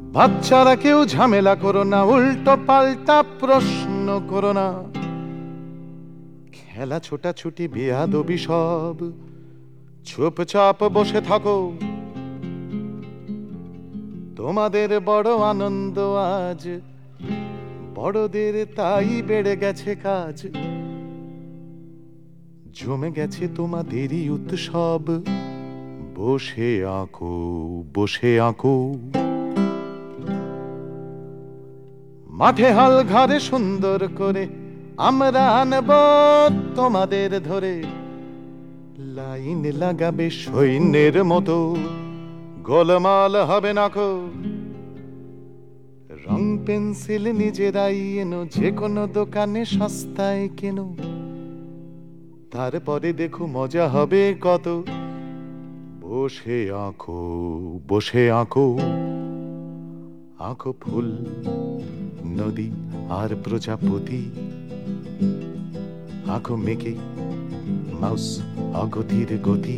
বাচ্চারা কেউ ঝামেলা করো না, উল্টো পাল্টা প্রশ্ন করো না। খেলা ছোটাছুটি বেয়াদবি সব চুপচাপ বসে থাকো। তোমাদের বড় আনন্দ আজ, বড়দের তাই বেড়ে গেছে কাজ। জমে গেছে তোমাদেরই উৎসব, বসে আঁকো বসে আঁকো। মাঠে হাল ঘরে সুন্দর করে আমরা আনব তোমাদের ধরে। লাইন লাগাবে সৈন্যের মতো, গোলমাল হবে না কো। রং পেন্সিল নিজেরাই এনো, যে কোনো দোকানে সস্তায় কেন। তারপরে দেখো মজা হবে কত, বসে আঁকো বসে আঁকো। আঁকো ফুল, নদী আর প্রজাপতি। আঁকো মেকে মাউস অগতির গতি।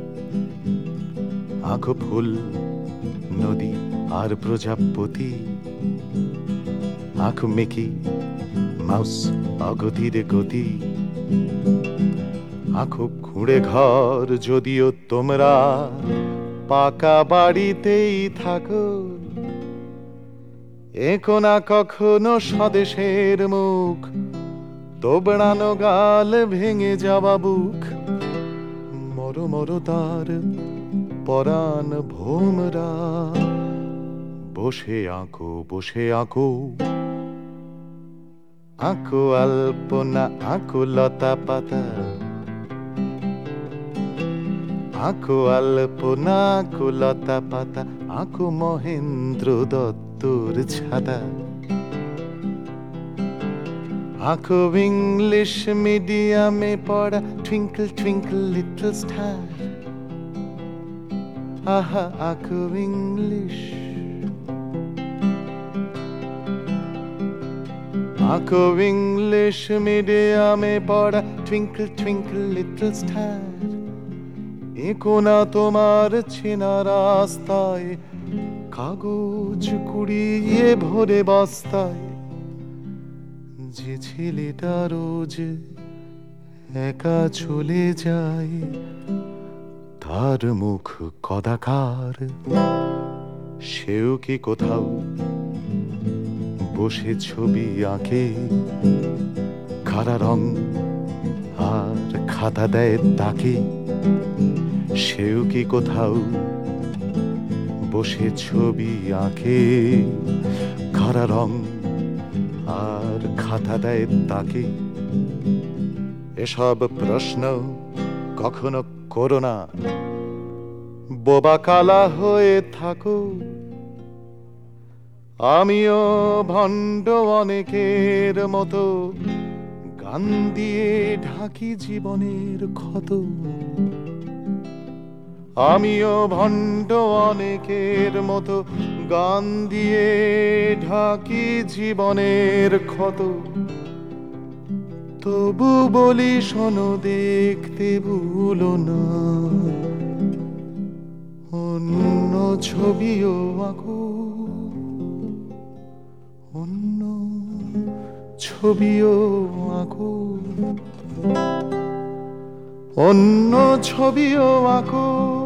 আঁকো ফুল, নদী আর প্রজাপতি। আঁকো মেকি মাউস অগতির গতি। আঁকো খুঁড়ে ঘর, যদিও তোমরা পাকা বাড়িতেই থাকো। এঁকো না কখনো স্বদেশের মুখ, তোবড়ানো গাল ভেঙে যাওয়া বুক। মরো মরো তার পরাণ ভোমরা, বসে আঁকো বসে আঁকো। আঁকো আলপনা, আঁকো লতা পাতা। আঁকো আলপনা, আঁকো লতা পাতা। আঁকো মহেন্দ্র দত্তর ছাতা। আঁকো ইংলিশ মিডিয়ামে পড়া টুইঙ্কল টুইঙ্কল লিটল স্টার। আহা আঁকো ইংলিশ। আঁকো ইংলিশ মিডিয়ামে পড়া টুইঙ্কল টুইঙ্কল লিটল স্টার। এঁকো না তোমার চেনা রাস্তায়, কাগজ কুড়িয়ে ভরে বস্তায়। যে ছেলেটা রোজ একা চলে যায়, তার মুখ কদাকার। সেও কি কোথাও বসে ছবি আঁকে, খাড়া রং আর খাতা দেয় তাকে। সেও কি কোথাও বসে ছবি আঁকে, খাড়া রং আর খাতা দেয় তাকে। এসব প্রশ্ন কখনো করো না, বোবা কালা হয়ে থাকো। আমিও ভণ্ড অনেকের মতো, গান দিয়ে ঢাকি জীবনের ক্ষত। আমিও ভণ্ড অনেকের মতো, গান দিয়ে ঢাকি জীবনের ক্ষত। তবু বলি শোনো, দেখতে ভুলো না, অন্য ছবিও আঁকো। অন্য ছবিও আঁকো। অন্য ছবিও আঁকো।